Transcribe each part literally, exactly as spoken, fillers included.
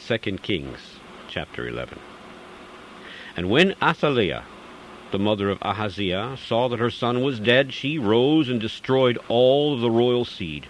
Second Kings, chapter eleven. And when Athaliah, the mother of Ahaziah, saw that her son was dead, she rose and destroyed all of the royal seed.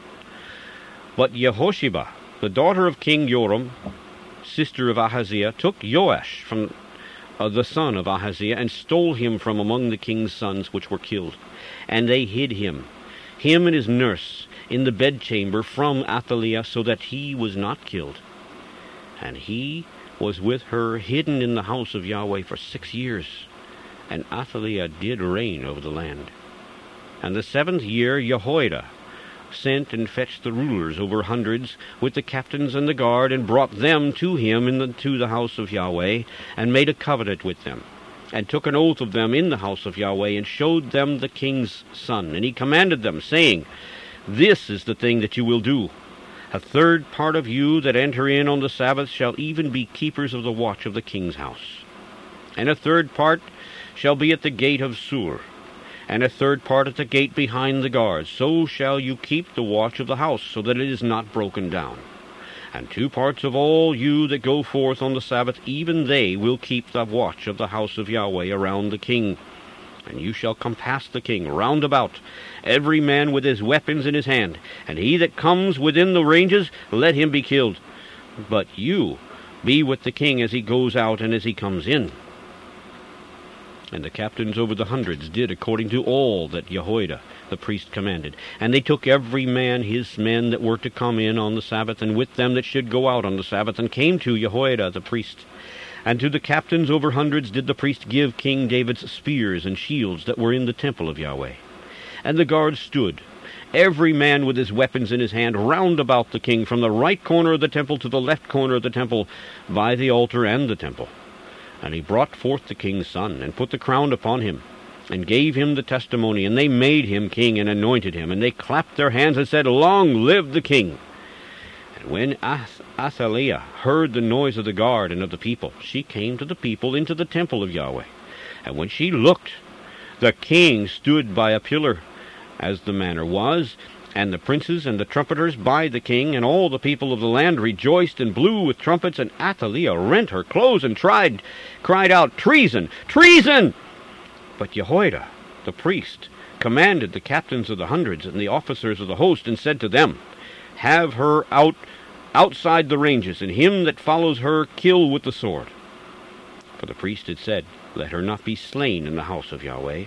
But Jehosheba, the daughter of King Joram, sister of Ahaziah, took Joash from uh, the son of Ahaziah, and stole him from among the king's sons which were killed. And they hid him, him and his nurse, in the bedchamber from Athaliah, so that he was not killed. And he was with her hidden in the house of Yahweh for six years. And Athaliah did reign over the land. And the seventh year Jehoiada sent and fetched the rulers over hundreds with the captains and the guard, and brought them to him in the, to the house of Yahweh, and made a covenant with them, and took an oath of them in the house of Yahweh, and showed them the king's son. And he commanded them, saying, This is the thing that you will do. A third part of you that enter in on the Sabbath shall even be keepers of the watch of the king's house. And a third part shall be at the gate of Sur, and a third part at the gate behind the guards. So shall you keep the watch of the house, so that it is not broken down. And two parts of all you that go forth on the Sabbath, even they will keep the watch of the house of Yahweh around the king. And you shall compass the king round about, every man with his weapons in his hand. And he that comes within the ranges, let him be killed. But you be with the king as he goes out and as he comes in. And the captains over the hundreds did according to all that Jehoiada the priest commanded. And they took every man his men that were to come in on the Sabbath, and with them that should go out on the Sabbath, and came to Jehoiada the priest. And to the captains over hundreds did the priest give King David's spears and shields that were in the temple of Yahweh. And the guards stood, every man with his weapons in his hand, round about the king, from the right corner of the temple to the left corner of the temple, by the altar and the temple. And he brought forth the king's son, and put the crown upon him, and gave him the testimony. And they made him king, and anointed him. And they clapped their hands, and said, Long live the king! And when Athaliah heard the noise of the guard and of the people, she came to the people into the temple of Yahweh. And when she looked, the king stood by a pillar, as the manner was, and the princes and the trumpeters by the king, and all the people of the land rejoiced and blew with trumpets. And Athaliah rent her clothes and tried, cried out, Treason! Treason! But Jehoiada the priest commanded the captains of the hundreds and the officers of the host, and said to them, Have her out outside the ranges, and him that follows her kill with the sword. For the priest had said, Let her not be slain in the house of Yahweh.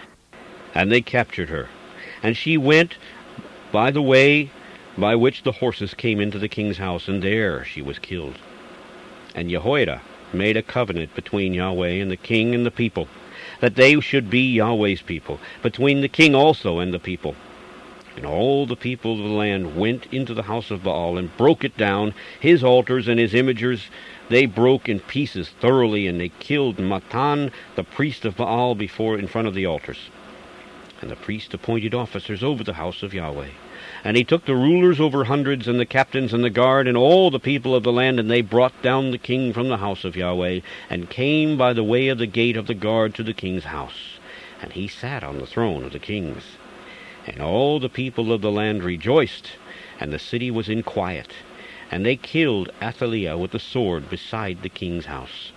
And they captured her, and she went by the way by which the horses came into the king's house, and there she was killed. And Jehoiada made a covenant between Yahweh and the king and the people, that they should be Yahweh's people, between the king also and the people. And all the people of the land went into the house of Baal, and broke it down, his altars and his imagers they broke in pieces thoroughly, and they killed Matan, the priest of Baal, before in front of the altars. And the priest appointed officers over the house of Yahweh. And he took the rulers over hundreds, and the captains, and the guard, and all the people of the land, and they brought down the king from the house of Yahweh, and came by the way of the gate of the guard to the king's house. And he sat on the throne of the kings. And all the people of the land rejoiced, and the city was in quiet. And they killed Athaliah with the sword beside the king's house.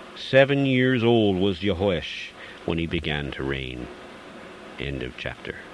Seven years old was Jehoash when he began to reign. End of chapter.